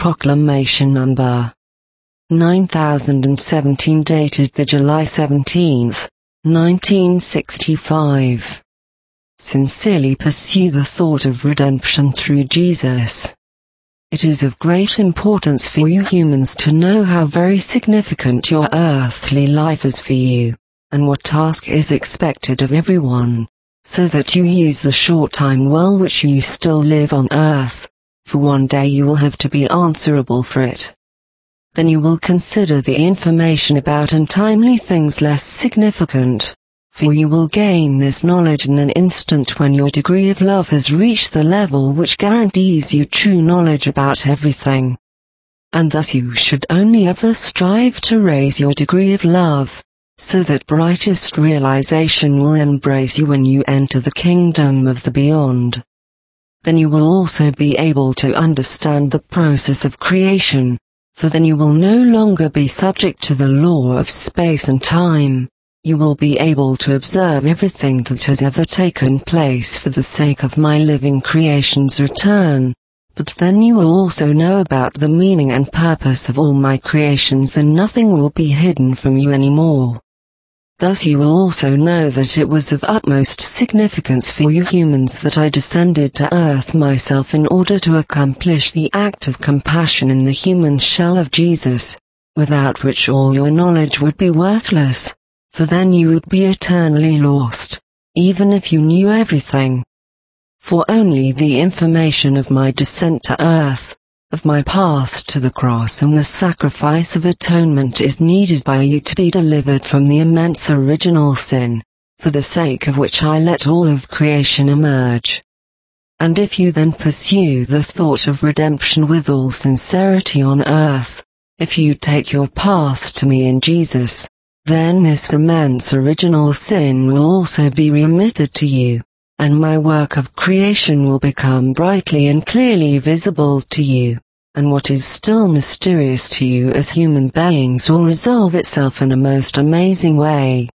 Proclamation Number 9017 dated the July 17th, 1965. Sincerely pursue the thought of redemption through Jesus. It is of great importance for you humans to know how very significant your earthly life is for you, and what task is expected of everyone, so that you use the short time well which you still live on earth, for one day you will have to be answerable for it. Then you will consider the information about untimely things less significant, for you will gain this knowledge in an instant when your degree of love has reached the level which guarantees you true knowledge about everything. And thus you should only ever strive to raise your degree of love, so that brightest realization will embrace you when you enter the kingdom of the beyond. Then you will also be able to understand the process of creation, for then you will no longer be subject to the law of space and time. You will be able to observe everything that has ever taken place for the sake of my living creation's return, but then you will also know about the meaning and purpose of all my creations, and nothing will be hidden from you anymore. Thus you will also know that it was of utmost significance for you humans that I descended to earth myself in order to accomplish the act of compassion in the human shell of Jesus, without which all your knowledge would be worthless, for then you would be eternally lost, even if you knew everything. For only the information of my descent to earth, of my path to the cross and the sacrifice of atonement is needed by you to be delivered from the immense original sin, for the sake of which I let all of creation emerge. And if you then pursue the thought of redemption with all sincerity on earth, if you take your path to me in Jesus, then this immense original sin will also be remitted to you, and my work of creation will become brightly and clearly visible to you, and what is still mysterious to you as human beings will resolve itself in a most amazing way.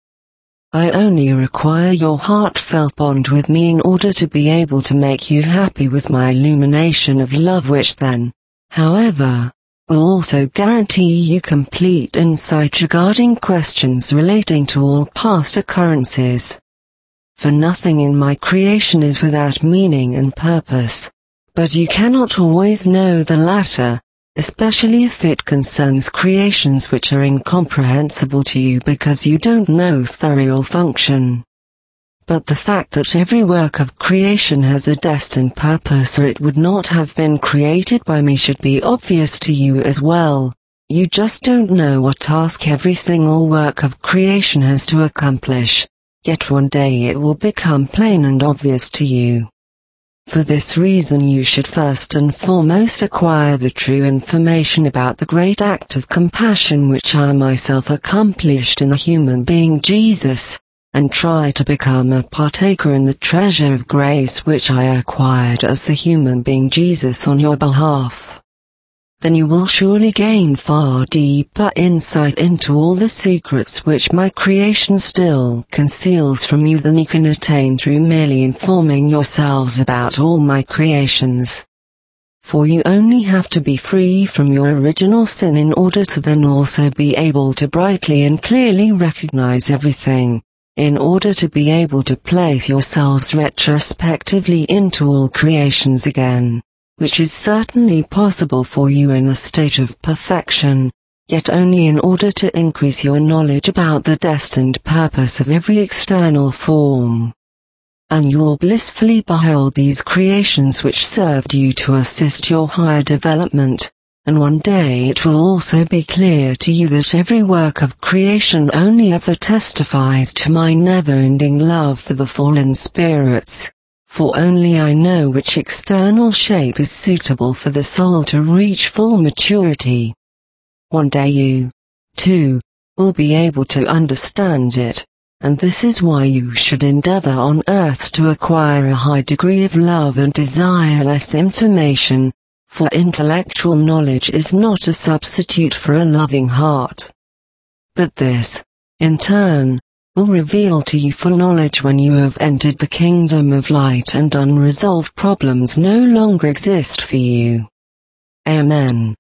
I only require your heartfelt bond with me in order to be able to make you happy with my illumination of love, which then, however, will also guarantee you complete insight regarding questions relating to all past occurrences. For nothing in my creation is without meaning and purpose, but you cannot always know the latter, especially if it concerns creations which are incomprehensible to you because you don't know their real function. But the fact that every work of creation has a destined purpose, or it would not have been created by me, should be obvious to you as well. You just don't know what task every single work of creation has to accomplish, yet one day it will become plain and obvious to you. For this reason you should first and foremost acquire the true information about the great act of compassion which I myself accomplished in the human being Jesus, and try to become a partaker in the treasure of grace which I acquired as the human being Jesus on your behalf. Then you will surely gain far deeper insight into all the secrets which my creation still conceals from you than you can attain through merely informing yourselves about all my creations. For you only have to be free from your original sin in order to then also be able to brightly and clearly recognize everything, in order to be able to place yourselves retrospectively into all creations again, which is certainly possible for you in a state of perfection, yet only in order to increase your knowledge about the destined purpose of every external form. And you'll blissfully behold these creations which served you to assist your higher development, and one day it will also be clear to you that every work of creation only ever testifies to my never-ending love for the fallen spirits, for only I know which external shape is suitable for the soul to reach full maturity. One day you, too, will be able to understand it, and this is why you should endeavor on earth to acquire a high degree of love and desire less information, for intellectual knowledge is not a substitute for a loving heart. But this, in turn, will reveal to you full knowledge when you have entered the kingdom of light and unresolved problems no longer exist for you. Amen.